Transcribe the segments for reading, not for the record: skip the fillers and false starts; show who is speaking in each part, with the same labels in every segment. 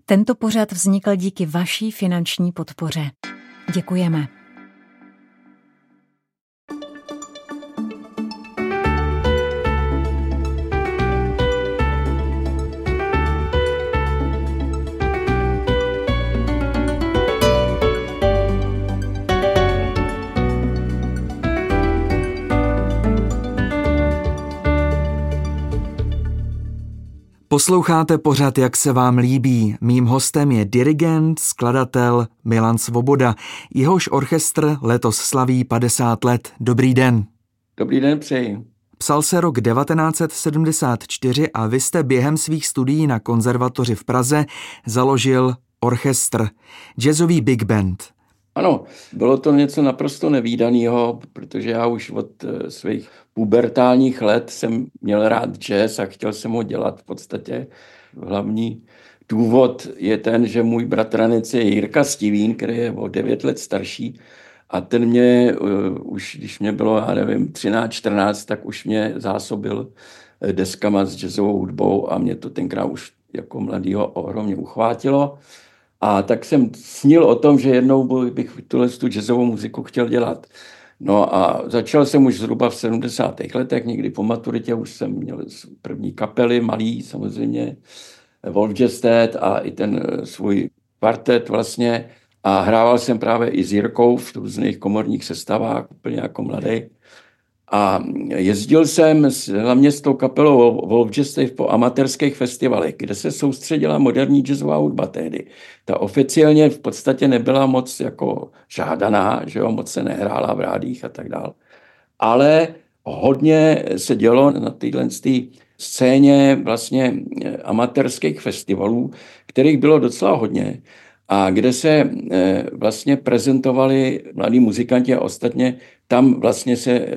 Speaker 1: Tento pořad vznikl díky vaší finanční podpoře. Děkujeme.
Speaker 2: Posloucháte pořad Jak se vám líbí. Mým hostem je dirigent, skladatel Milan Svoboda. Jehož orchestr letos slaví 50 let. Dobrý den.
Speaker 3: Dobrý den, přeji.
Speaker 2: Psal se rok 1974 a vy jste během svých studií na konzervatoři v Praze založil orchestr, jazzový big band.
Speaker 3: Ano, bylo to něco naprosto nevídaného, protože já už od svých pubertálních let jsem měl rád jazz a chtěl jsem ho dělat v podstatě. Hlavní důvod je ten, že můj bratranec je Jirka Stivín, který je o 9 let starší a ten mě už, když mě bylo, 13, 14, tak už mě zásobil deskama s jazzovou hudbou a mě to tenkrát už jako mladýho ohromně uchvátilo. A tak jsem snil o tom, že jednou bych tu jazzovou muziku chtěl dělat. No a začal jsem už zhruba v 70. letech, někdy po maturitě už jsem měl první kapely, malý samozřejmě, Wolfjestedt a i ten svůj kvartet vlastně. A hrával jsem právě i s Jirkou v různých komorních sestavách, úplně jako mladý. A jezdil jsem hlavně s tou kapelou Wolfjestedt po amatérských festivalech, kde se soustředila moderní jazzová hudba tehdy. Ta oficiálně v podstatě nebyla moc jako žádaná, že jo, moc se nehrála v rádích a tak dále. Ale hodně se dělo na téhle scéně vlastně amatérských festivalů, kterých bylo docela hodně. A kde se vlastně prezentovali mladí muzikanti a ostatně tam vlastně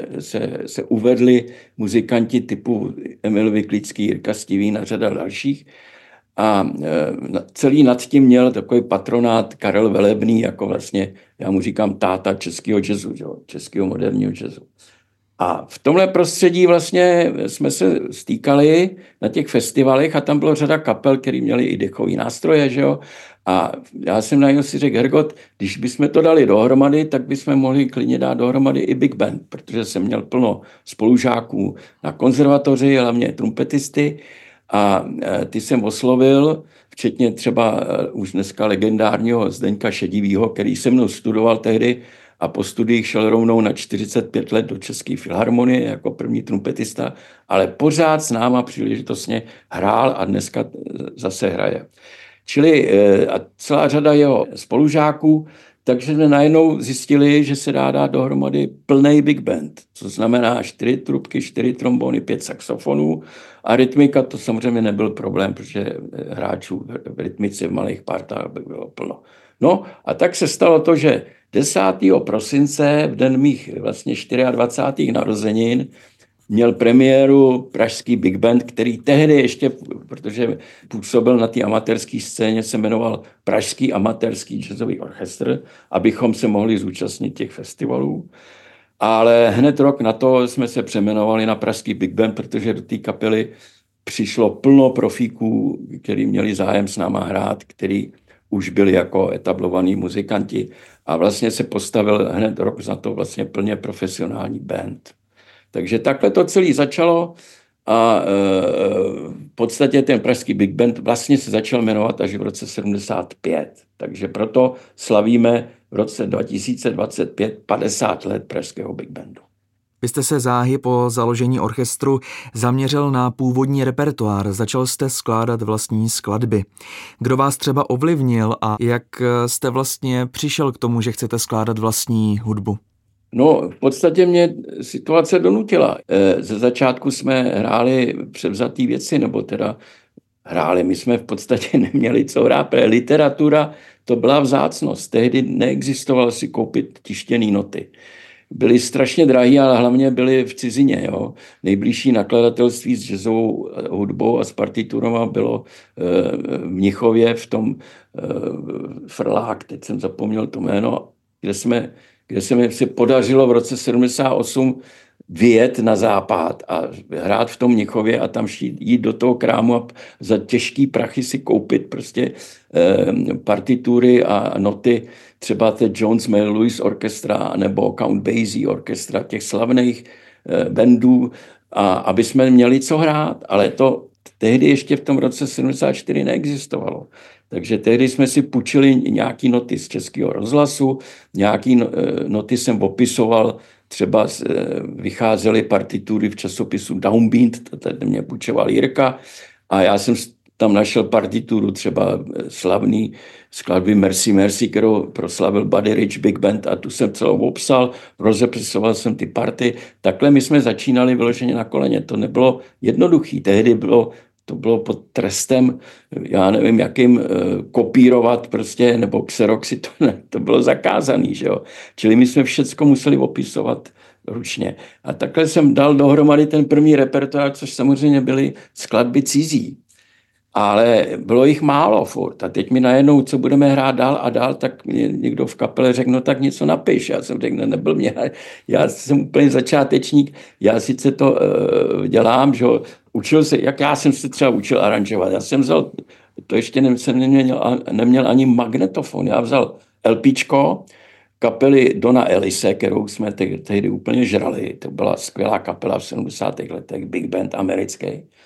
Speaker 3: se uvedli muzikanti typu Emil Viklický, Jirka Stivín a řada dalších. A celý nad tím měl takový patronát Karel Velebný, jako vlastně, já mu říkám táta českého jazzu, českého moderního jazzu. A v tomhle prostředí vlastně jsme se stýkali na těch festivalech a tam bylo řada kapel, které měly i dechový nástroje, že jo. A já jsem najednou si řekl, Hergot, když bychom to dali dohromady, tak bychom mohli klidně dát dohromady i big band, protože jsem měl plno spolužáků na konzervatoři, hlavně trumpetisty a ty jsem oslovil, včetně třeba už dneska legendárního Zdeňka Šedivýho, který se mnou studoval tehdy a po studiích šel rovnou na 45 let do České filharmonie jako první trumpetista, ale pořád s náma příležitostně hrál a dneska zase hraje. Čili a celá řada jeho spolužáků, takže jsme najednou zjistili, že se dá dát dohromady plný big band, co znamená 4 trubky, 4 trombony, 5 saxofonů a rytmika, to samozřejmě nebyl problém, protože hráčů v rytmice v malých partách by bylo plno. No a tak se stalo to, že 10. prosince, v den mých vlastně 24. narozenin, měl premiéru pražský big band, který tehdy ještě, protože působil na té amatérské scéně, se jmenoval Pražský amatérský jazzový orchestr, abychom se mohli zúčastnit těch festivalů. Ale hned rok na to jsme se přejmenovali na Pražský big band, protože do té kapely přišlo plno profíků, kteří měli zájem s náma hrát, který už byli jako etablovaní muzikanti a vlastně se postavil hned rok za to vlastně plně profesionální band. Takže takhle to celé začalo a v podstatě ten pražský big band vlastně se začal jmenovat až v roce 75. Takže proto slavíme v roce 2025 50 let pražského big bandu.
Speaker 2: Vy jste se záhy po založení orchestru zaměřil na původní repertoár, začal jste skládat vlastní skladby. Kdo vás třeba ovlivnil a jak jste vlastně přišel k tomu, že chcete skládat vlastní hudbu?
Speaker 3: No, v podstatě mě situace donutila. Ze začátku jsme hráli převzatý věci, nebo teda hráli, my jsme v podstatě neměli co hrát, protože literatura to byla vzácnost. Tehdy neexistovalo si koupit tištěný noty. Byly strašně drahý, ale hlavně byly v cizině. Jo. Nejbližší nakladatelství s jazzovou hudbou a s partiturama bylo v Mnichově v tom Frlák, teď jsem zapomněl to jméno, kde jsme kde se mi se podařilo v roce 78 vyjet na západ a hrát v tom Mnichově a tam jít do toho krámu a za těžký prachy si koupit prostě partitury a noty, třeba té Jones May Lewis orchestra nebo Count Basie orchestra, těch slavných bandů, a aby jsme měli co hrát, ale to tehdy ještě v tom roce 74 neexistovalo. Takže tehdy jsme si půjčili nějaký noty z Českého rozhlasu, nějaký noty jsem popisoval, třeba vycházely partitury v časopisu Downbeat, tady mě půjčoval Jirka, a já jsem tam našel partituru třeba slavný skladby Mercy Mercy, kterou proslavil Buddy Rich Big Band, a tu jsem celou obsal, rozepisoval jsem ty party. Takhle my jsme začínali vyloženě na koleně. To nebylo jednoduchý. Tehdy to bylo pod trestem, já nevím, jakým kopírovat prostě, nebo xeroxy, to bylo zakázaný, že jo. Čili my jsme všecko museli opisovat ručně. A takhle jsem dal dohromady ten první repertoár, což samozřejmě byly skladby cizí. Ale bylo jich málo furt. A teď mi najednou, co budeme hrát dál a dál, tak mě někdo v kapele řekl, no tak něco napiš. Já jsem řekl, nebyl mě, já jsem úplně začátečník, já sice to dělám, že učil se, jak já jsem se třeba učil aranžovat. Já jsem vzal, to ještě jsem neměl ani magnetofon, já vzal LPčko kapely Dona Ellise, kterou jsme tehdy úplně žrali. To byla skvělá kapela v 70. letech, big band americký.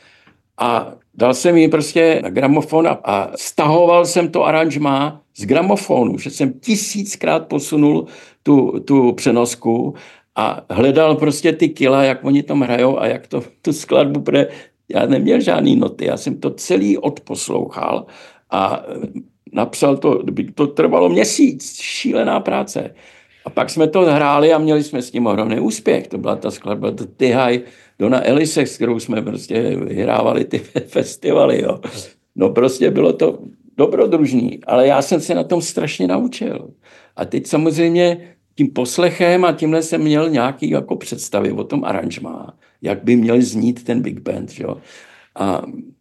Speaker 3: A dal jsem jí prostě na gramofon a stahoval jsem to aranžmá z gramofonu, že jsem 1000krát posunul tu přenosku a hledal prostě ty kila, jak oni tam hrajou a jak tu skladbu, protože já neměl žádný noty, já jsem to celý odposlouchal a napsal to trvalo měsíc, šílená práce. A pak jsme to hráli a měli jsme s tím ohromný úspěch. To byla ta skladba Ty High Dona Ellise, s kterou jsme prostě vyhrávali ty festivaly. Jo. No prostě bylo to dobrodružný, ale já jsem se na tom strašně naučil. A teď samozřejmě tím poslechem a tímhle jsem měl nějaký jako představy o tom aranžmá, jak by měl znít ten big band. Jo. A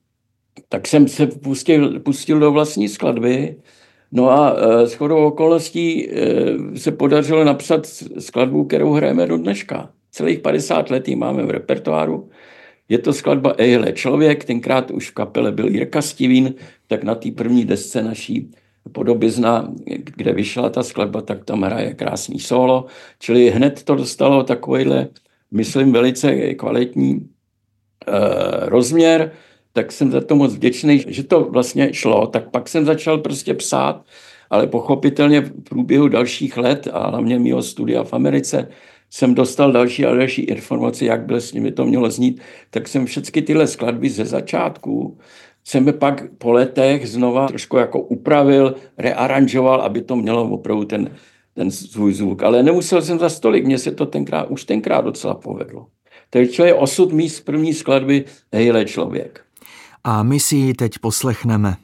Speaker 3: tak jsem se pustil do vlastní skladby. No a shodou okolností se podařilo napsat skladbu, kterou hrajeme do dneška. Celých 50 let ji máme v repertoáru. Je to skladba Ejhle člověk, tenkrát už v kapele byl Jirka Stivín, tak na té první desce naší Podobizna, kde vyšla ta skladba, tak tam hraje krásný solo. Čili hned to dostalo takovýhle, myslím, velice kvalitní rozměr. Tak jsem za to moc vděčný, že to vlastně šlo. Tak pak jsem začal prostě psát, ale pochopitelně v průběhu dalších let a hlavně mého studia v Americe jsem dostal další a další informace, jak by s nimi to mělo znít. Tak jsem všechny tyhle skladby ze začátku jsem pak po letech znova trošku jako upravil, rearanžoval, aby to mělo opravdu ten svůj zvuk. Ale nemusel jsem za stolik, mně se to tenkrát docela povedlo. Takže je osud mý z první skladby Hejle člověk.
Speaker 2: A my si ji teď poslechneme.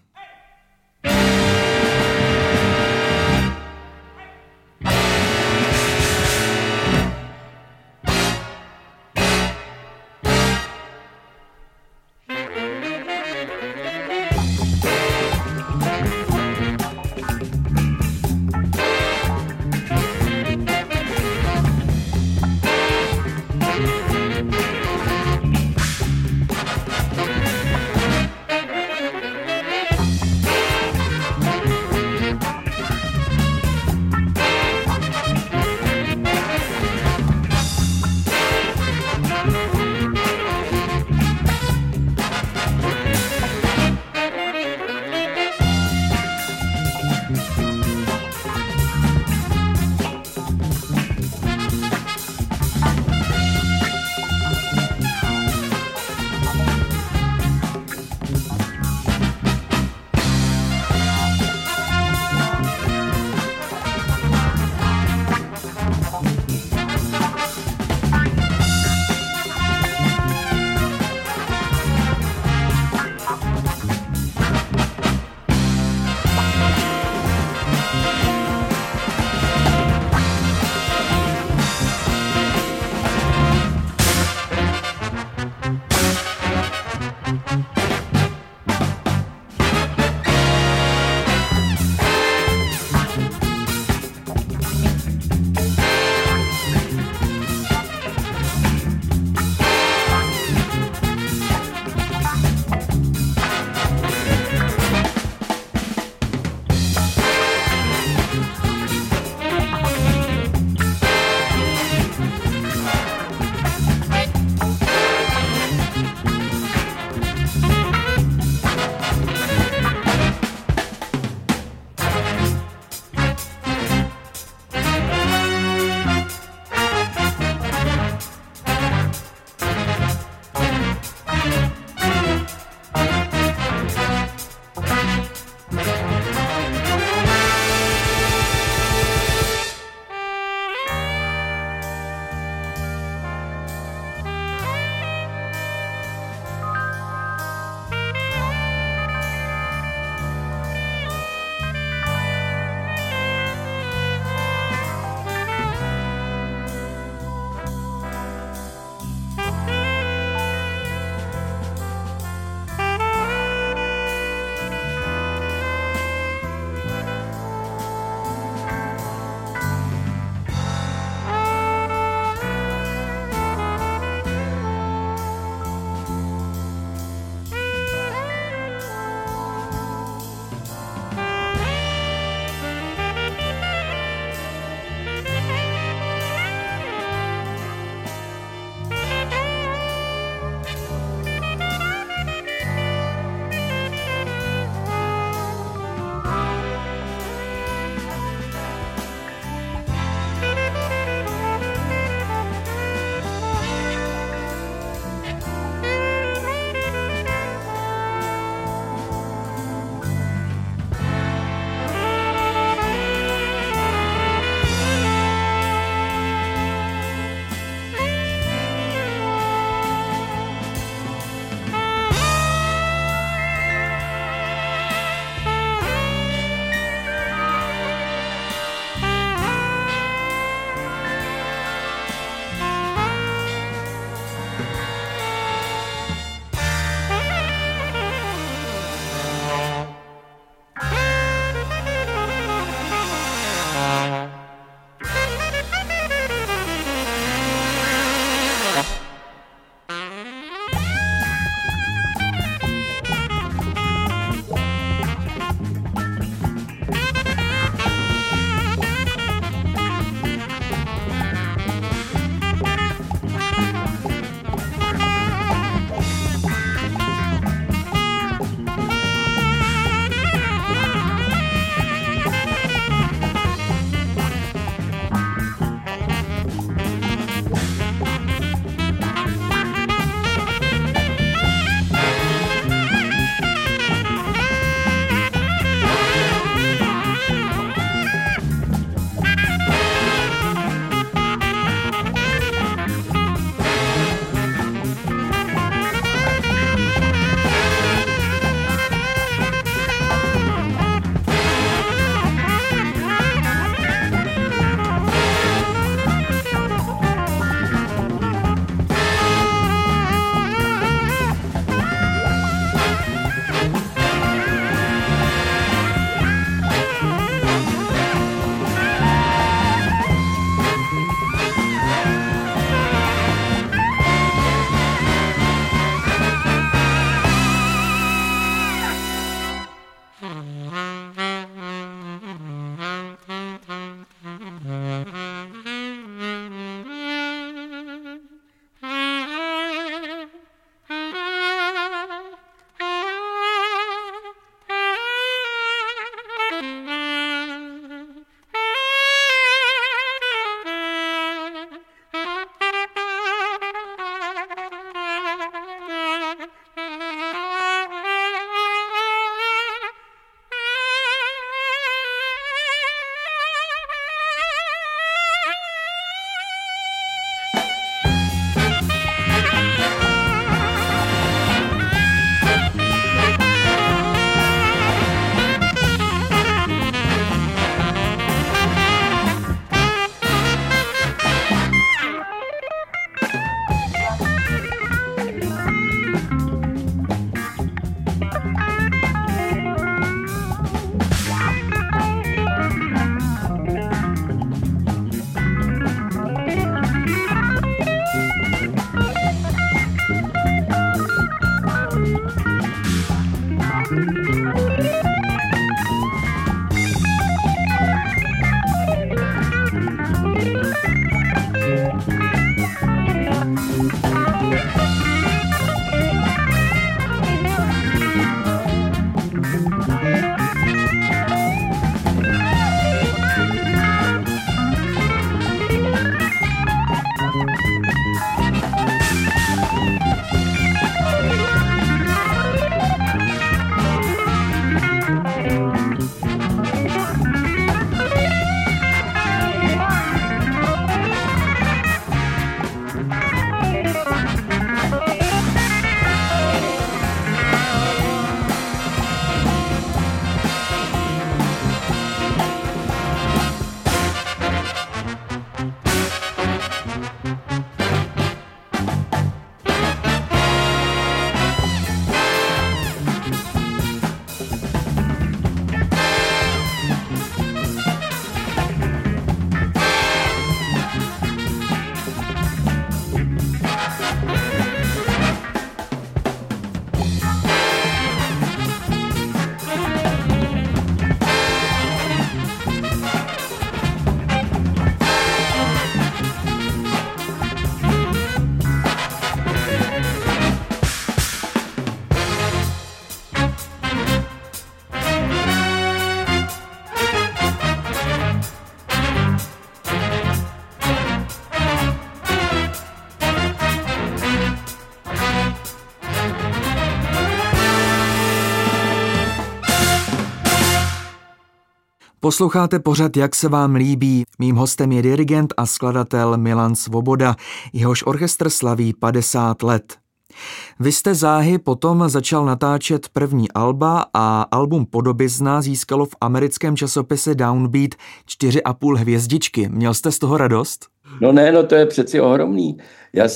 Speaker 2: Posloucháte pořad Jak se vám líbí. Mým hostem je dirigent a skladatel Milan Svoboda, jehož orchestr slaví 50 let. Vy jste záhy potom začal natáčet první alba a album Podobizna získalo v americkém časopise Downbeat 4,5 hvězdičky. Měl jste z toho radost?
Speaker 3: No to je přeci ohromný. Když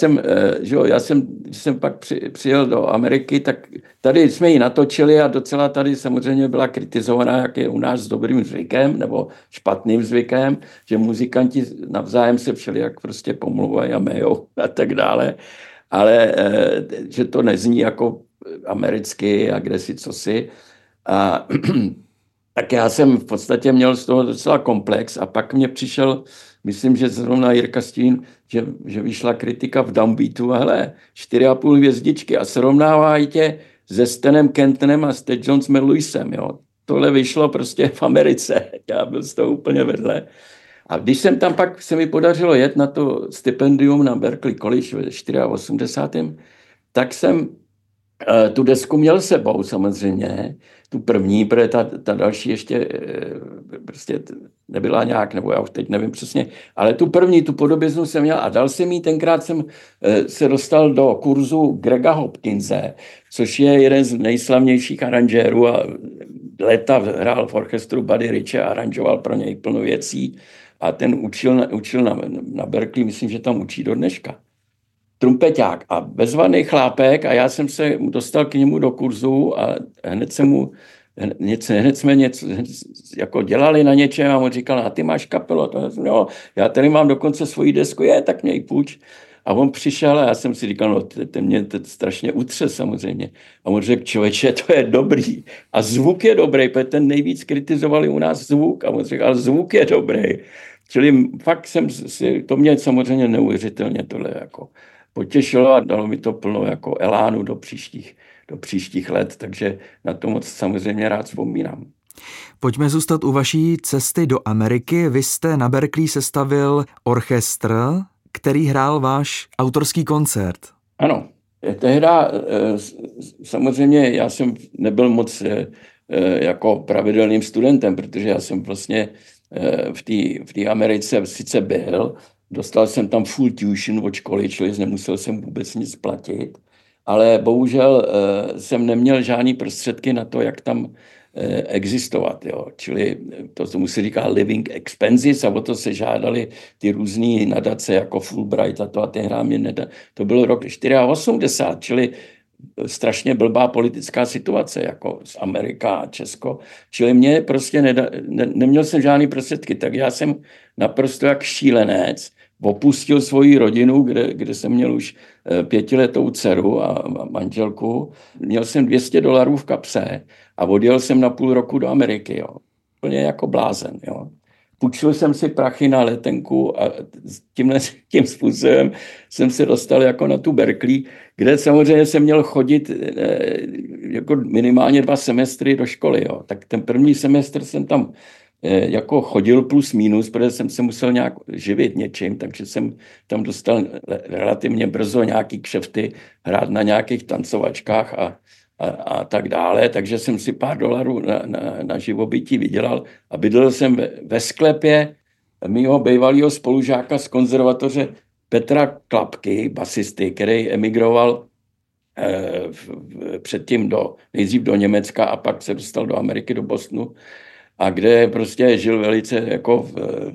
Speaker 3: jsem pak přijel do Ameriky, tak tady jsme ji natočili a docela tady samozřejmě byla kritizovaná, jak je u nás s dobrým zvykem nebo špatným zvykem, že muzikanti navzájem se všelijak prostě pomluvají a mejou a tak dále. Ale že to nezní jako americky a kdesi cosi. A tak já jsem v podstatě měl z toho docela komplex a pak mě přišel, myslím, že zrovna Jirka Stín, že vyšla kritika v Downbeatu a hele, 4,5 hvězdičky a srovnávají tě se Stanem Kentonem a s Ted Jonesem Lewisem, jo. Tohle vyšlo prostě v Americe, já byl z toho úplně vedle. A když jsem tam pak, se mi podařilo jet na to stipendium na Berklee College ve 84. tak jsem tu desku měl sebou samozřejmě, tu první, protože ta další ještě prostě nebyla nějak, nebo já už teď nevím přesně, ale tu první, tu Podobiznu jsem měl a dal jsem jí, tenkrát jsem se dostal do kurzu Grega Hopkinse, což je jeden z nejslavnějších aranžérů a léta hrál v orchestru Buddy Riche a aranžoval pro něj plno věcí a ten učil na Berklee, myslím, že tam učí do dneška. Trumpeťák a bezvadný chlápek a já jsem se dostal k němu do kurzu a hned jsme něco jako dělali na něčem a on říkal, a ty máš kapelu? No, já tady mám dokonce svoji desku, tak mě ji půjč. A on přišel a já jsem si říkal, no ten mě strašně utře samozřejmě. A on řekl, člověče, to je dobrý. A zvuk je dobrý, protože ten nejvíc kritizovali u nás zvuk. A on řekl, ale zvuk je dobrý. Čili fakt to mě samozřejmě neuvěřitelně tohle jako potěšilo a dalo mi to plno jako elánu do příštích let, takže na to moc samozřejmě rád vzpomínám.
Speaker 2: Pojďme zůstat u vaší cesty do Ameriky. Vy jste na Berklee sestavil orchestr, který hrál váš autorský koncert.
Speaker 3: Ano, tehda samozřejmě já jsem nebyl moc jako pravidelným studentem, protože já jsem vlastně v té Americe sice byl, dostal jsem tam full tuition od školy, čili nemusel jsem vůbec nic platit, ale bohužel jsem neměl žádný prostředky na to, jak tam existovat. Jo. Čili to se říká living expenses a o to se žádali ty různý nadace jako Fulbright a ty hrámě to byl rok 84, čili strašně blbá politická situace, jako z Amerika a Česko. Čili mě prostě neměl jsem žádný prostředky, tak já jsem naprosto jak šílenec opustil svoji rodinu, kde jsem měl už 5letou dceru a manželku. Měl jsem $200 v kapse a odjel jsem na půl roku do Ameriky. Jo. Plně jako blázen. Jo. Půjčil jsem si prachy na letenku a tím způsobem jsem se dostal jako na tu Berklee, kde samozřejmě jsem měl chodit jako minimálně 2 semestry do školy. Jo. Tak ten první semestr jsem tam jako chodil plus minus, protože jsem se musel nějak živit něčím, takže jsem tam dostal relativně brzo nějaký kšefty, hrát na nějakých tancovačkách a tak dále, takže jsem si pár dolarů na živobytí vydělal a bydlel jsem ve sklepě mýho bývalého spolužáka z konzervatoře Petra Klapky, basisty, který emigroval předtím nejdřív do Německa a pak se dostal do Ameriky, do Bostonu, a kde prostě žil velice jako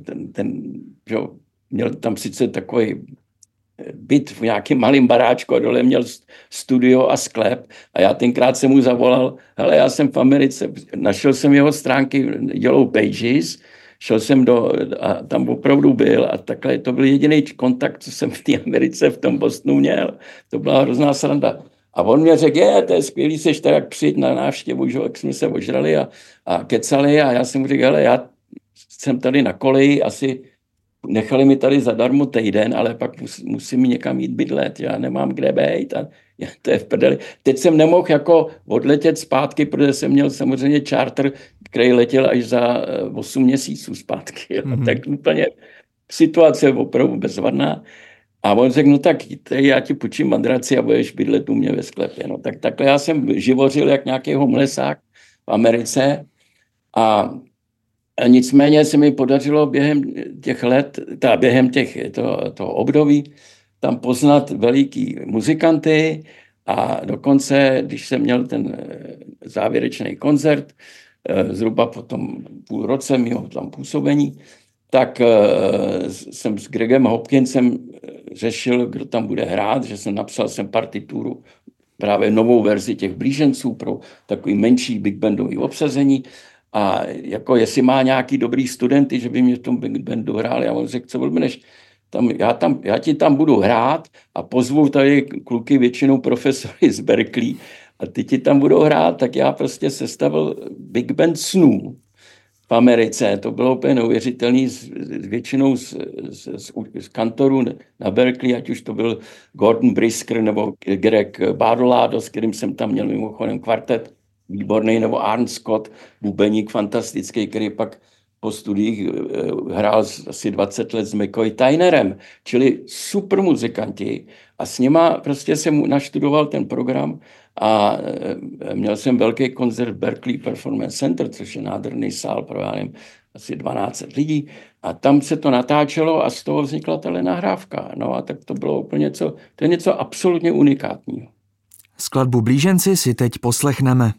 Speaker 3: měl tam sice takový byt v nějakém malém baráčku a dole měl studio a sklep a já tenkrát jsem mu zavolal, hele, já jsem v Americe, našel jsem jeho stránky Yellow Pages, šel jsem a tam opravdu byl a takhle to byl jediný kontakt, co jsem v té Americe v tom Bostonu měl. To byla hrozná sranda. A on mě řekl, to je skvělý, seš tak, jak přijď na návštěvu, že jak jsme se ožrali a kecali a já jsem mu řekl, hele, já jsem tady na koleji, asi nechali mi tady zadarmo týden, ale pak musím někam jít bydlet, já nemám kde být a to je v prdeli. Teď jsem nemohl jako odletět zpátky, protože jsem měl samozřejmě charter, který letěl až za 8 měsíců zpátky. Mm-hmm. Tak úplně situace je opravdu bezvadná. A on řekl, no tak já ti půjčím madraci a budeš bydlet u mě ve sklepě. No tak takhle já jsem živořil jak nějaký homlesák v Americe a Nicméně se mi podařilo během těch let, během toho období, tam poznat veliký muzikanty a dokonce, když jsem měl ten závěrečný koncert, zhruba po tom půl roce mého tam působení, tak jsem s Gregem Hopkinsem řešil, kdo tam bude hrát, že jsem napsal partituru, právě novou verzi těch Blíženců pro takový menší big bandový obsazení. A jako jestli má nějaký dobrý studenty, že by mě v tom big bandu hráli, a on řekl, co blbneš, já ti tam budu hrát a pozvu tady kluky, většinou profesory z Berkeley, a ty ti tam budou hrát, tak já prostě sestavil big band snů v Americe. To bylo úplně neuvěřitelný, většinou z kantorů na Berkeley, ať už to byl Gordon Brisker nebo Greg Badolado, s kterým jsem tam měl mimochodem kvartet výborný, nebo Arne Scott, bubeník fantastický, který pak po studiích hrál asi 20 let s McCoy Tynerem, čili super muzikanti, a s nima prostě jsem naštudoval ten program a měl jsem velký koncert v Berkeley Performance Center, což je nádherný sál pro, já nevím, asi 12 lidí, a tam se to natáčelo a z toho vznikla telenahrávka. No a tak to bylo úplně to je něco absolutně unikátního.
Speaker 2: Skladbu Blíženci si teď poslechneme.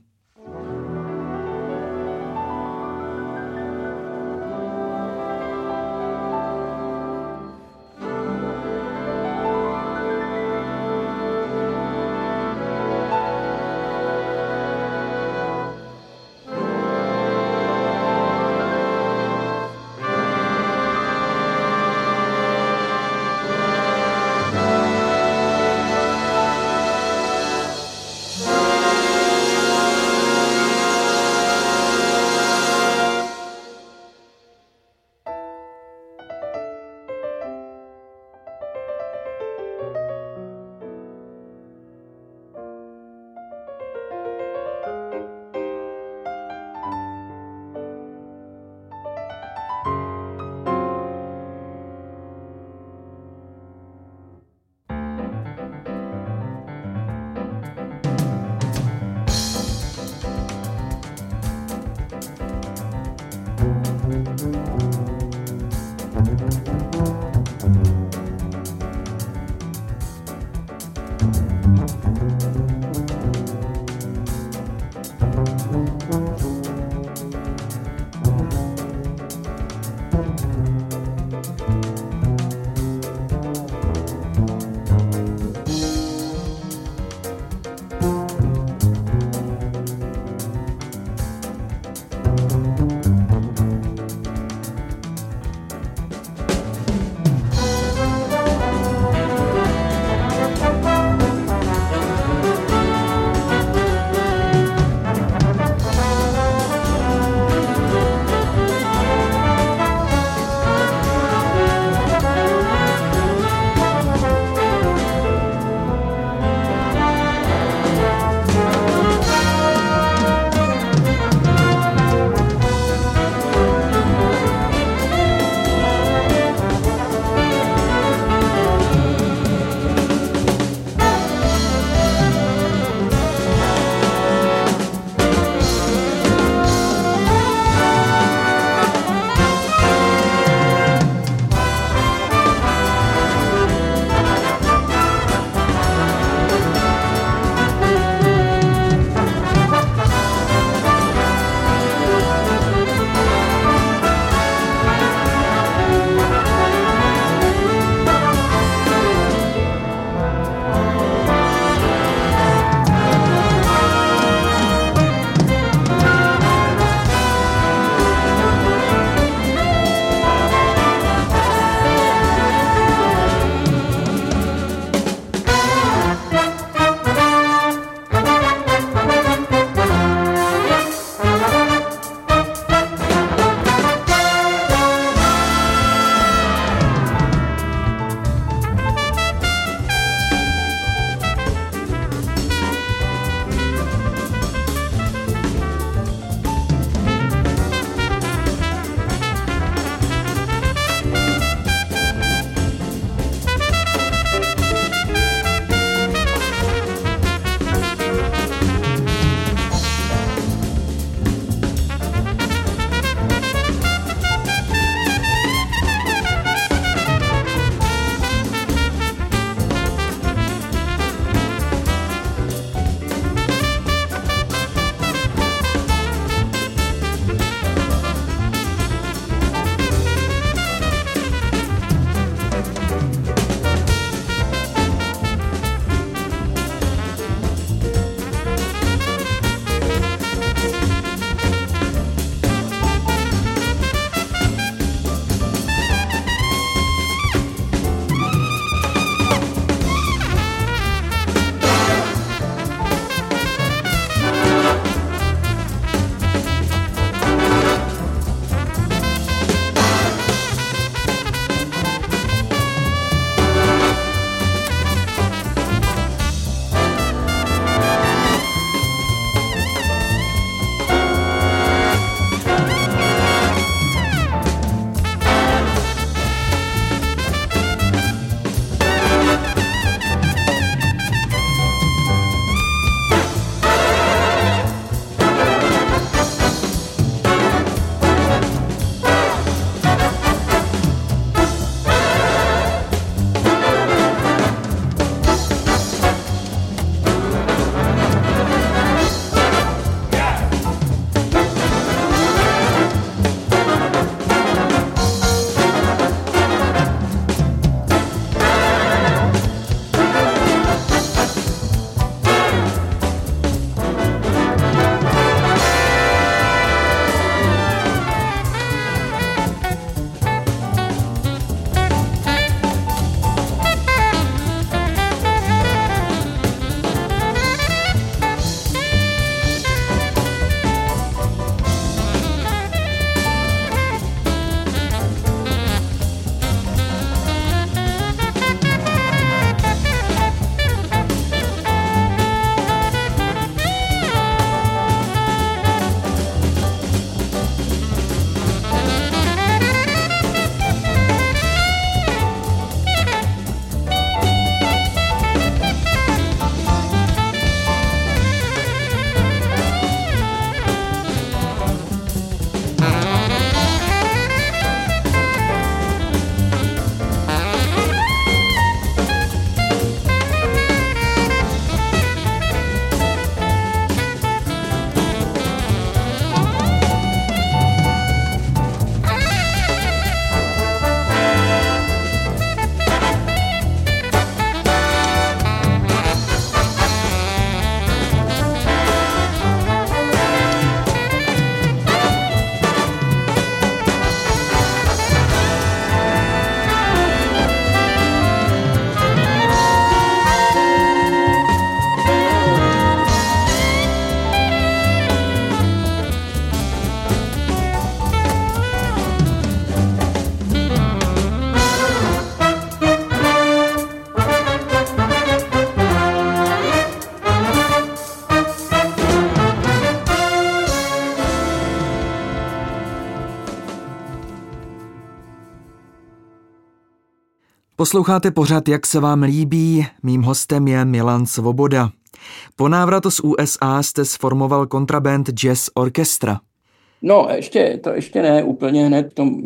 Speaker 2: Posloucháte pořad Jak se vám líbí, mým hostem je Milan Svoboda. Po návratu z USA jste sformoval kontraband Jazz Orchestra.
Speaker 3: No, ještě ne, úplně hned v tom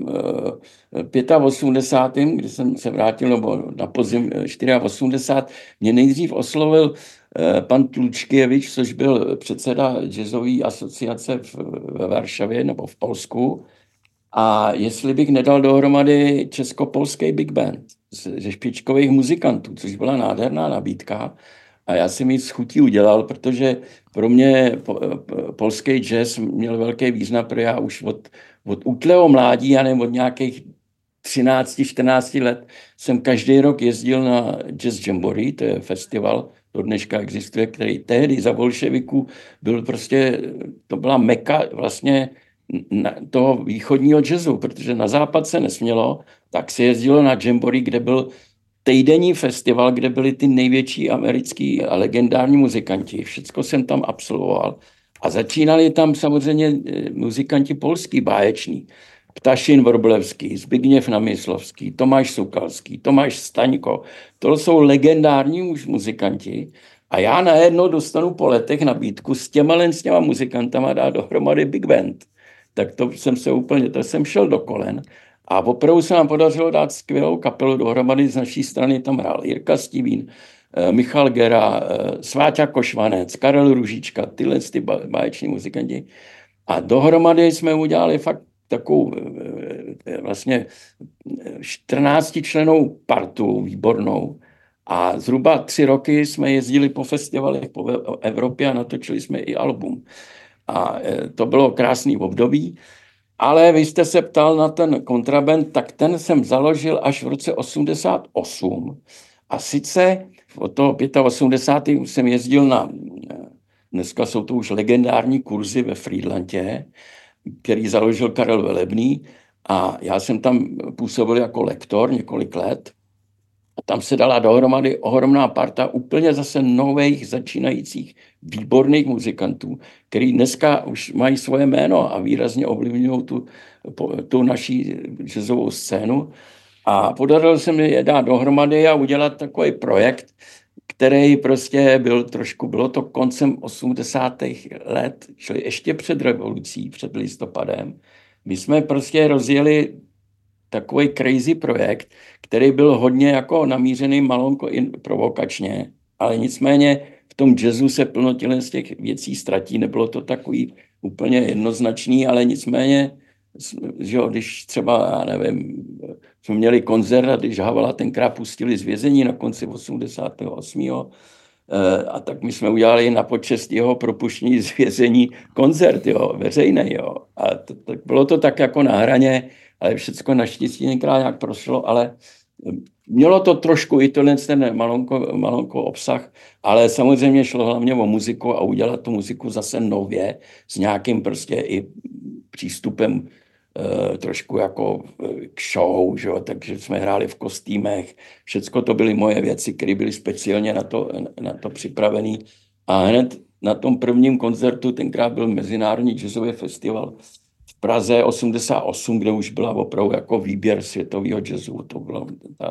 Speaker 3: 85., kdy jsem se vrátil, nebo na podzim 84, mě nejdřív oslovil pan Tlučkěvič, což byl předseda jazzové asociace ve Varšavě nebo v Polsku, a jestli bych nedal dohromady česko-polský big band ze špičkových muzikantů, což byla nádherná nabídka. A já jsem ji s chutí udělal, protože pro mě polský jazz měl velký význam, protože já už od útlého mládí, já nevím, od nějakých 13-14 let jsem každý rok jezdil na Jazz Jamboree, to je festival, do dneška existuje, který tehdy za bolševiků byl prostě, to byla meka vlastně toho východního jazzu, protože na západ se nesmělo, tak se jezdilo na Jamboree, kde byl týdenní festival, kde byli ty největší americký a legendární muzikanti. Všecko jsem tam absolvoval. A začínali tam samozřejmě muzikanti polský, báječní. Ptašin Wroblewski, Zbigněv Namyslovský, Tomáš Sukalský, Tomáš Staňko. To jsou legendární muzikanti. A já najednou dostanu po letech nabídku s těma muzikantama dát dohromady big band. Tak to jsem šel do kolen. A opravdu se nám podařilo dát skvělou kapelu dohromady. Z naší strany tam hrál Jirka Stivín, Michal Gera, Sváťa Košvanec, Karel Růžička, tyhle ty báječní muzikanti. A dohromady jsme udělali fakt takovou vlastně 14člennou partu výbornou. A zhruba 3 roky jsme jezdili po festivalech po Evropě a natočili jsme i album. A to bylo krásný období. Ale vy jste se ptal na ten kontraband, tak ten jsem založil až v roce 88. A sice od toho 85. jsem jezdil dneska jsou to už legendární kurzy ve Frýdlantě, který založil Karel Velebný. A já jsem tam působil jako lektor několik let. A tam se dala dohromady ohromná parta úplně zase nových, začínajících, výborných muzikantů, který dneska už mají svoje jméno a výrazně ovlivňují tu naší jazzovou scénu. A podařilo se mi je dát dohromady a udělat takový projekt, který prostě bylo to koncem 80. let, čili ještě před revolucí, před listopadem. My jsme prostě rozjeli takový crazy projekt, který byl hodně jako namířený malonko provokačně, ale nicméně v tom jazzu se plno z těch věcí ztratí, nebylo to takový úplně jednoznačný, ale nicméně, že jo, když třeba, já nevím, jsme měli koncert a když Havala tenkrát pustili z vězení na konci 88. A tak my jsme udělali na počest jeho propuštění z vězení koncert, jo, veřejný, jo. A bylo to tak jako na hraně, ale všecko naštěstí tenkrát nějak prošlo, ale mělo to trošku i ten malonko obsah, ale samozřejmě šlo hlavně o muziku a udělat tu muziku zase nově s nějakým prostě i přístupem trošku jako k show, že jo? Takže jsme hráli v kostýmech, všecko to byly moje věci, které byly speciálně na to připravené. A hned na tom prvním koncertu, tenkrát byl Mezinárodní jazzový festival v Praze 88, kde už byla opravdu jako výběr světového jazzu. To bylo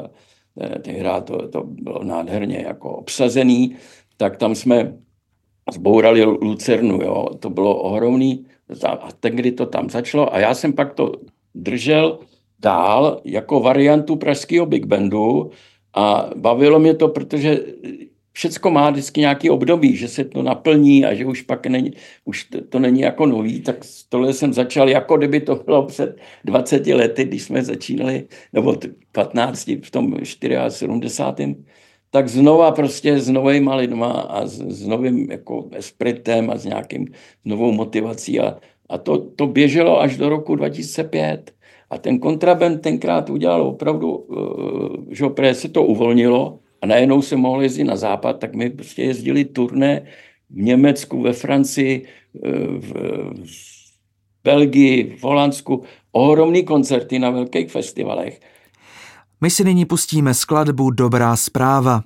Speaker 3: to bylo nádherně jako obsazený, tak tam jsme zbourali Lucernu, jo. To bylo ohromný. A tehdy to tam začalo a já jsem pak to držel dál jako variantu pražského big bandu a bavilo mě to, protože všecko má vždycky nějaký období, že se to naplní a že už pak to není jako nový, tak tohle jsem začal, jako kdyby to bylo před 20 lety, když jsme začínali, nebo 15 v tom 74. Tak znova prostě s novejma lidma a s novým jako espritem a s nějakým novou motivací a to běželo až do roku 2005. A ten kontraband tenkrát udělal opravdu, že protože se to uvolnilo a najednou se mohlo jezdit na západ, tak my prostě jezdili turné v Německu, ve Francii, v Belgii, v Holandsku, ohromný koncerty na velkých festivalech.
Speaker 2: My si nyní pustíme skladbu Dobrá zpráva.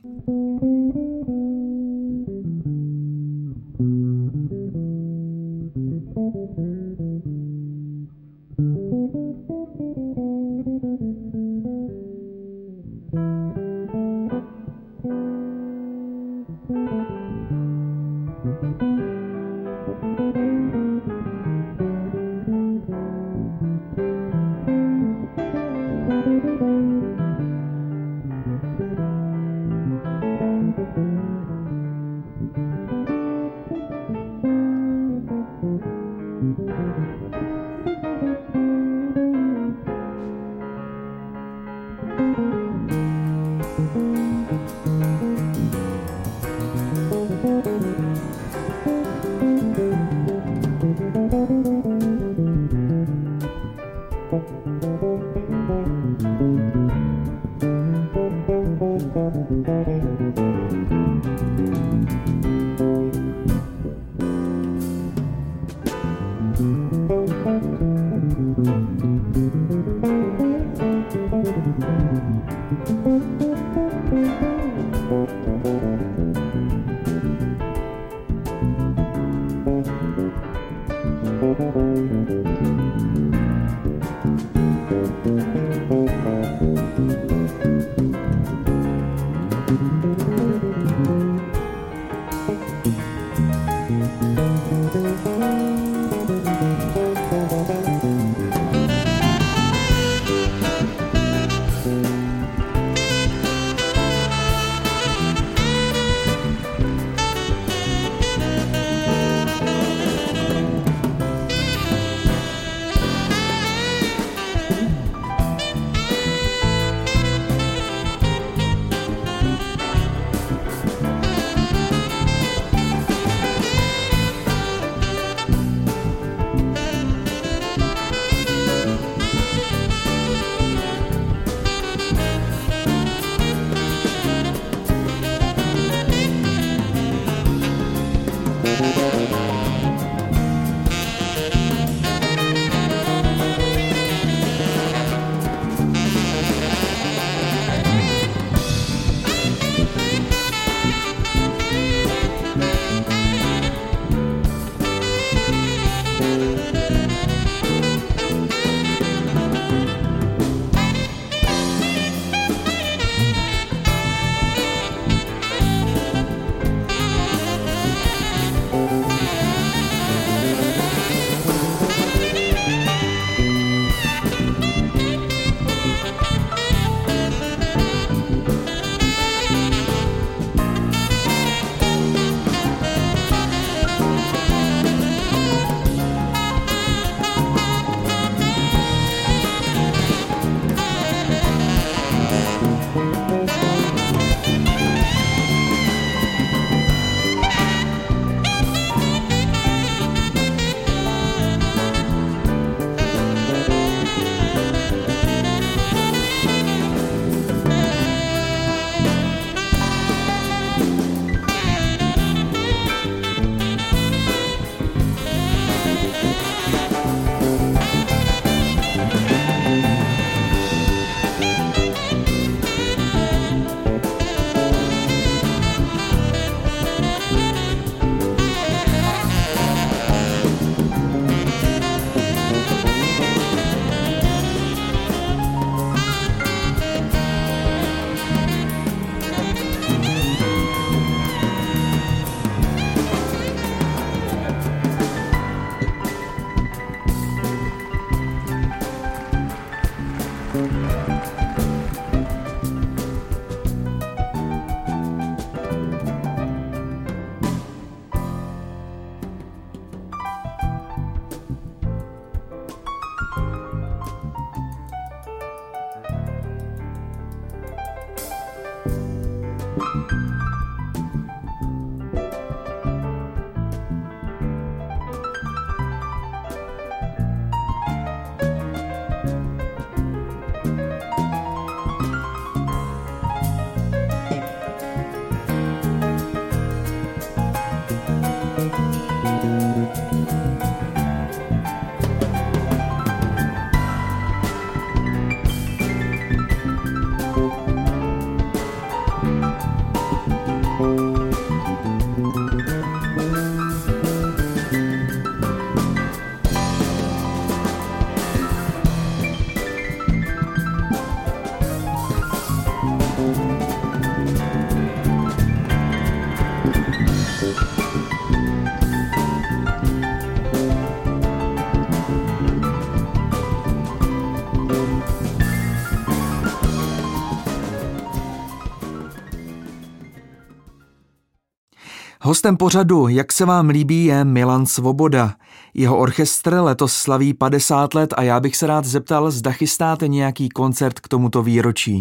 Speaker 2: Hostem pořadu Jak se vám líbí je Milan Svoboda. Jeho orchestr letos slaví 50 let a já bych se rád zeptal, zda chystáte nějaký koncert k tomuto výročí.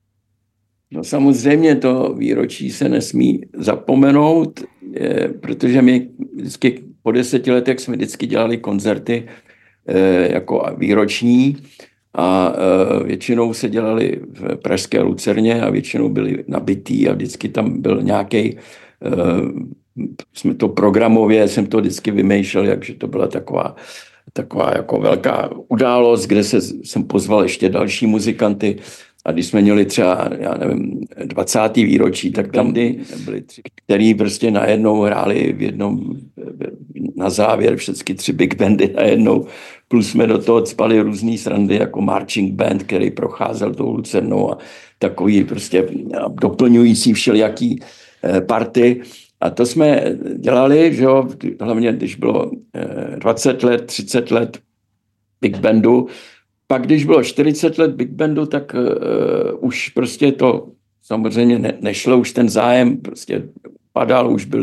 Speaker 3: No samozřejmě to výročí se nesmí zapomenout, protože my vždycky po 10 letech jsme vždycky dělali koncerty jako výroční a většinou se dělali v pražské Lucerně a většinou byli nabitý a vždycky tam byl nějaký, jsme to programově, jsem to vždycky vymýšlel, jakže to byla taková jako velká událost, kde jsem pozval ještě další muzikanty. A když jsme měli třeba, já nevím, 20. výročí, tak tam byli 3, který prostě najednou hráli v jednom, na závěr všechny 3 big bandy najednou, plus jsme do toho cpali různý srandy, jako marching band, který procházel tou Lucernou a takový prostě doplňující všelijaký party. A to jsme dělali, že jo, hlavně když bylo 20 let, 30 let big bandu. Pak když bylo 40 let big bandu, tak už prostě to samozřejmě nešlo, už ten zájem prostě padal, už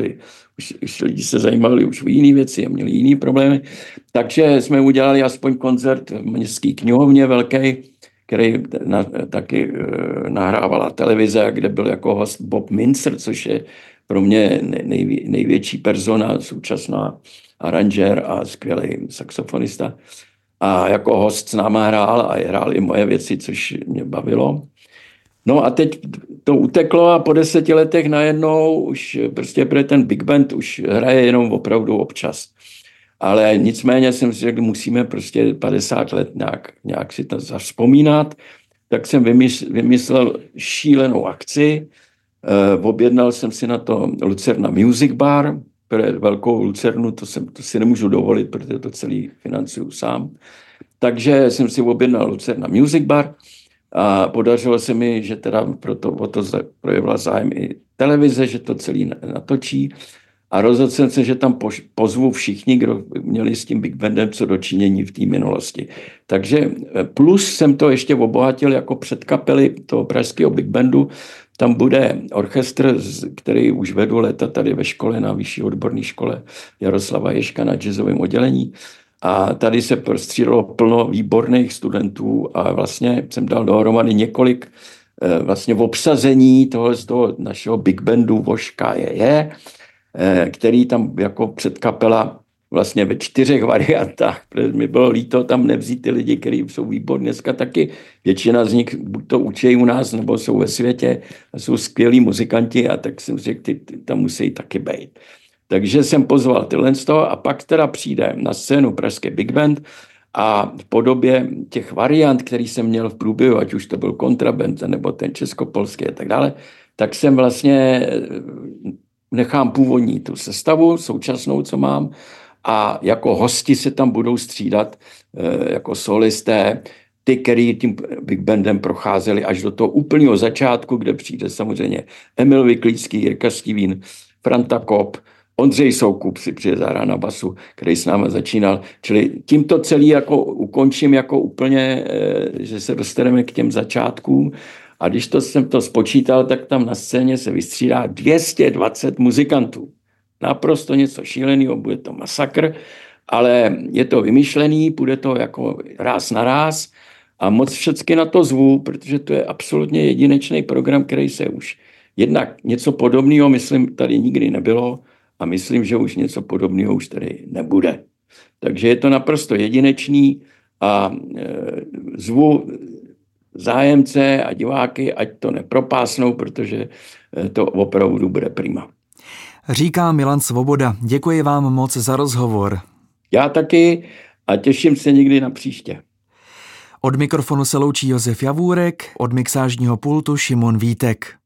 Speaker 3: lidi se zajímali už o jiné věci a měli jiné problémy. Takže jsme udělali aspoň koncert v Městské knihovně velký, který taky nahrávala televize, kde byl jako host Bob Mincer, což je pro mě největší persona, současná aranžér a skvělý saxofonista. A jako host s náma hrál a hrál i moje věci, což mě bavilo. No a teď to uteklo a po 10 letech najednou už prostě pro ten big band už hraje jenom opravdu občas. Ale nicméně jsem si řekl, musíme prostě 50 let nějak si to zavzpomínat. Tak jsem vymyslel šílenou akci. Objednal jsem si na to Lucerna Music Bar, velkou Lucernu, to si nemůžu dovolit, protože to celý financuju sám. Takže jsem si objednal Lucerna Music Bar a podařilo se mi, že teda o to projevila zájem i televize, že to celý natočí. A rozhodl jsem se, že tam pozvu všichni, kdo měli s tím big bandem co dočinění v té minulosti. Takže plus jsem to ještě obohatil jako předkapely toho pražského big bandu. Tam bude orchestr, který už vedu léta tady ve škole, na vyšší odborné škole Jaroslava Ježka na jazzovém oddělení. A tady se prostřídalo plno výborných studentů a vlastně jsem dal dohromady několik vlastně v obsazení z toho našeho big bandu Vožka je, který tam jako předkapela vlastně ve 4 variantách, protože mi bylo líto tam nevzít ty lidi, kteří jsou výborní dneska taky. Většina z nich buď to učí u nás, nebo jsou ve světě a jsou skvělí muzikanti a tak jsem řekl, ty tam musí taky být. Takže jsem pozval tyhle z toho a pak teda přijde na scénu pražský big band a v podobě těch variant, který jsem měl v průběhu, ať už to byl kontraband nebo ten českopolský a tak dále, tak jsem vlastně nechám původní tu sestavu současnou, co mám, a jako hosti se tam budou střídat jako solisté, ty, který tím big bandem procházeli až do toho úplného začátku, kde přijde samozřejmě Emil Vyklícký, Jirka Stivín, Franta Kop, Ondřej Soukup si přijde zahrát na basu, který s námi začínal. Čili tímto celý jako ukončím jako úplně, že se dostaneme k těm začátkům. A když jsem to spočítal, tak tam na scéně se vystřídá 220 muzikantů. Naprosto něco šíleného, bude to masakr, ale je to vymyšlený, bude to jako ráz na ráz a moc všecky na to zvu, protože to je absolutně jedinečný program, který se už jednak něco podobného, myslím, tady nikdy nebylo a myslím, že už něco podobného už tady nebude. Takže je to naprosto jedinečný a zvu zájemce a diváky, ať to nepropásnou, protože to opravdu bude prima.
Speaker 2: Říká Milan Svoboda. Děkuji vám moc za rozhovor.
Speaker 3: Já taky a těším se někdy na příště.
Speaker 2: Od mikrofonu se loučí Josef Javůrek, od mixážního pultu Šimon Vítek.